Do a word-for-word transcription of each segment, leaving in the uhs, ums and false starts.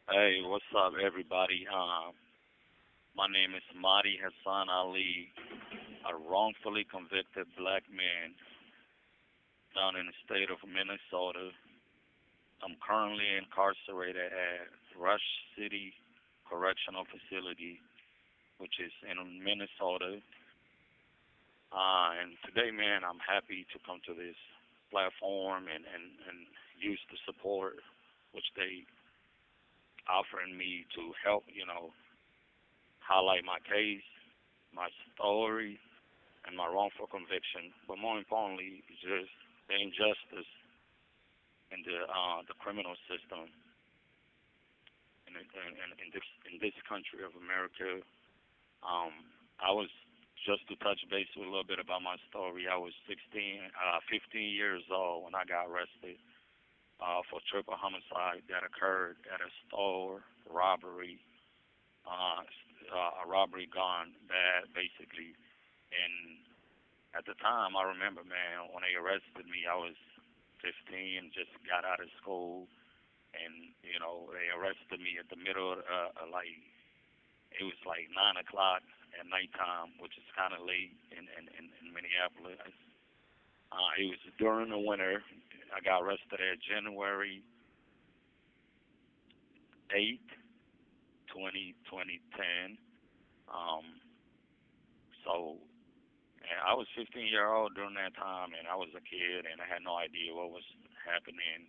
Hey, what's up, everybody? Um, my name is Mahdi Hassan Ali, a wrongfully convicted black man down in the state of Minnesota. I'm currently incarcerated at Rush City Correctional Facility, which is in Minnesota. Uh, and today, man, I'm happy to come to this platform and, and, and use the support which they offering me to help, you know, highlight my case, my story, and my wrongful conviction, but more importantly, just the injustice in the uh, the criminal system in, in, in, in this in this country of America. Um, I was just to touch base with a little bit about my story. I was sixteen, uh, fifteen years old when I got arrested uh, for triple homicide that occurred at a store robbery. Uh, uh, a robbery gone bad, basically, and at the time, I remember, man, when they arrested me, I was fifteen, just got out of school, and you know, they arrested me at the middle of uh, uh, like it was like nine o'clock at nighttime, which is kind of late in in, in, in Minneapolis. Uh, it was during the winter. I got arrested at January eighth, twenty twenty ten. Um, so And I was fifteen year old during that time, and I was a kid, and I had no idea what was happening,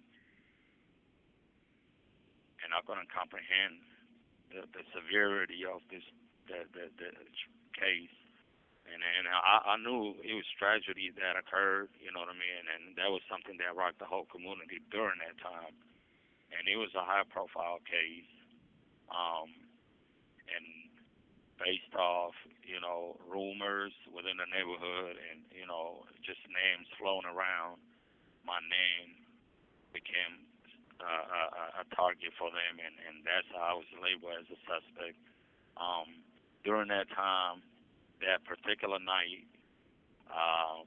and I couldn't comprehend the, the severity of this the the, the case. And and I, I knew it was tragedy that occurred, you know what I mean, and that was something that rocked the whole community during that time. And it was a high profile case, um, and based off, you know, rumors within the neighborhood and, you know, just names flown around, my name became uh, a, a a target for them, and, and that's how I was labeled as a suspect. Um, during that time, that particular night, uh,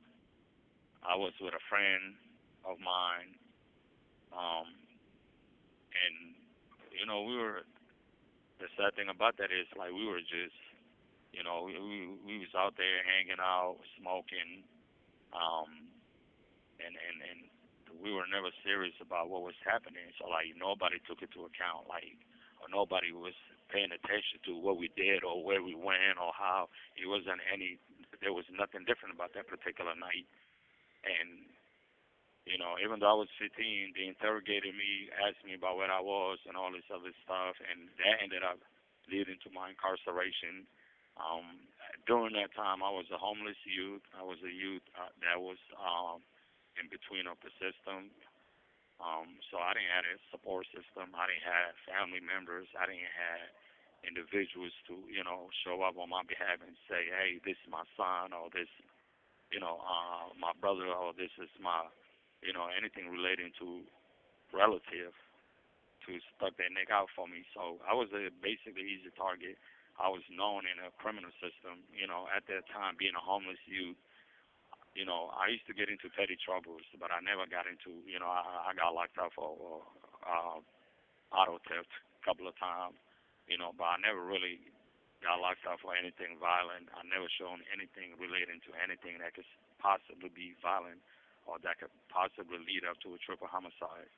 I was with a friend of mine, um, and you know, we were. The sad thing about that is like we were just, you know, we we, we was out there hanging out, smoking, um, and and and we were never serious about what was happening. So like nobody took it to account, like or nobody was paying attention to what we did or where we went or how. It wasn't any. There was nothing different about that particular night. And you know, even though I was fifteen, they interrogated me, asked me about where I was and all this other stuff, and that ended up leading to my incarceration. Um, During that time, I was a homeless youth. I was a youth uh, that was um, in between of the system. Um, so I didn't have a support system. I didn't have family members. I didn't have individuals to, you know, show up on my behalf and say, hey, this is my son, or this, you know, uh, my brother, or this is my, you know, anything relating to relative to stuck their neck out for me. So I was a basically easy target. I was known in a criminal system, you know, at that time being a homeless youth. You know, I used to get into petty troubles, but I never got into, you know, I, I got locked up for uh, auto theft a couple of times, you know, but I never really got locked up for anything violent. I never shown anything relating to anything that could possibly be violent or that could possibly lead up to a triple homicide.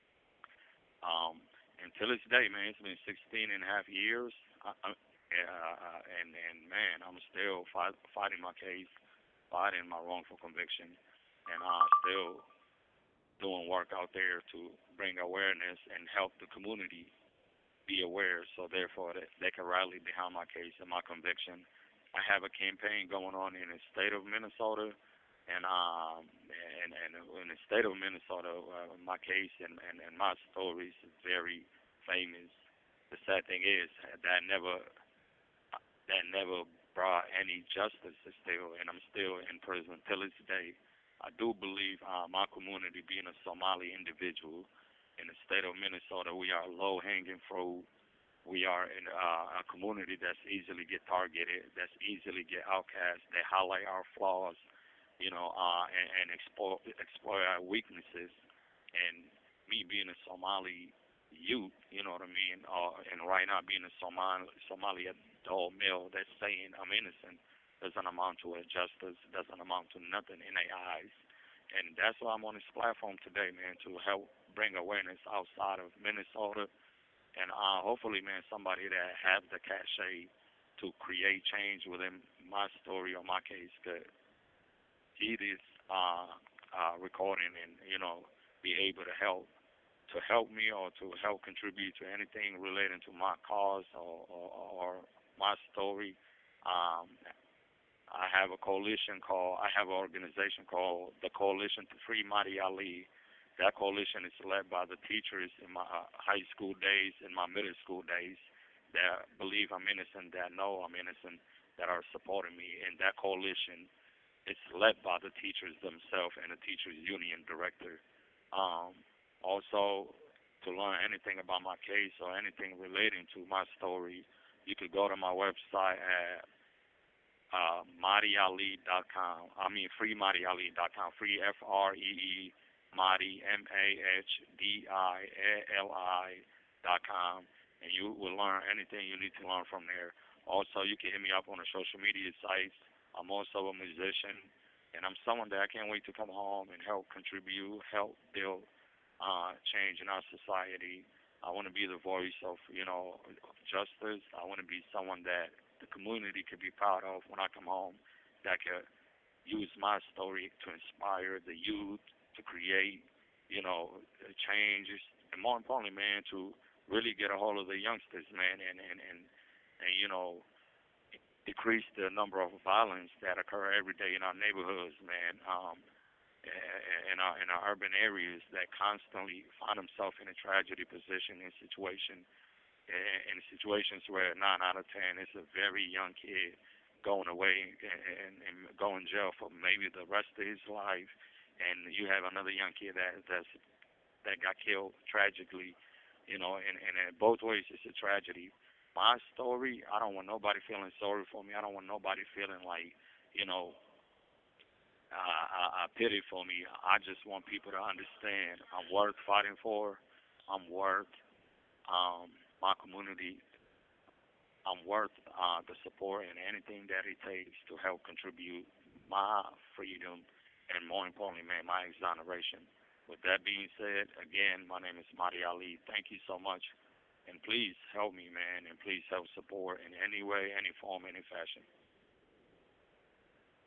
Um, until this day, man, it's been sixteen and a half years. I, I, uh, and, and man, I'm still fight, fighting my case, fighting my wrongful conviction, and I'm still doing work out there to bring awareness and help the community be aware, so therefore that they can rally behind my case and my conviction. I have a campaign going on in the state of Minnesota, and um, and, and in the state of Minnesota, uh, my case and, and, and my story is very famous. The sad thing is that never that never brought any justice still, and I'm still in prison till this day. I do believe uh, my community, being a Somali individual in the state of Minnesota, we are low-hanging fruit. We are in uh, a community that's easily get targeted, that's easily get outcast. They highlight our flaws, you know, uh, and, and exploit exploit our weaknesses. And me being a Somali, youth, you know what I mean? Uh, and right now, being a Somali, Somali adult male that's saying I'm innocent doesn't amount to a justice, doesn't amount to nothing in their eyes. And that's why I'm on this platform today, man, to help bring awareness outside of Minnesota. And uh, hopefully, man, somebody that have the cachet to create change within my story or my case could see this uh, uh, recording and, you know, be able to help to help me or to help contribute to anything relating to my cause or, or, or my story. Um, I have a coalition called, I have an organization called the Coalition to Free Marty Ali. That coalition is led by the teachers in my uh, high school days, in my middle school days, that believe I'm innocent, that know I'm innocent, that are supporting me. And that coalition is led by the teachers themselves and the teachers union director. Um, Also, to learn anything about my case or anything relating to my story, you could go to my website at uh, Mahdi Ali dot com. I mean, free Mahdi Ali dot com. Free F R E E Mahdi M A H D I L I dot com, and you will learn anything you need to learn from there. Also, you can hit me up on the social media sites. I'm also a musician, and I'm someone that I can't wait to come home and help contribute, help build uh, change in our society. I want to be the voice of, you know, justice. I want to be someone that the community could be proud of when I come home, that could use my story to inspire the youth to create, you know, changes, and more importantly, man, to really get a hold of the youngsters, man, and and and, and you know, decrease the number of violence that occur every day in our neighborhoods, man. Um, in our in our urban areas that constantly find themselves in a tragedy position in situation in situations where nine out of ten is a very young kid going away and, and going to jail for maybe the rest of his life, and you have another young kid that that's, that got killed tragically, you know, and, and in both ways it's a tragedy. My story, I don't want nobody feeling sorry for me. I don't want nobody feeling like, you know, uh, uh, uh, pity for me. I just want people to understand I'm worth fighting for. I'm worth um, my community. I'm worth uh, the support and anything that it takes to help contribute my freedom and, more importantly, man, my exoneration. With that being said, again, my name is Mahdi Ali. Thank you so much. And please help me, man, and please help support in any way, any form, any fashion.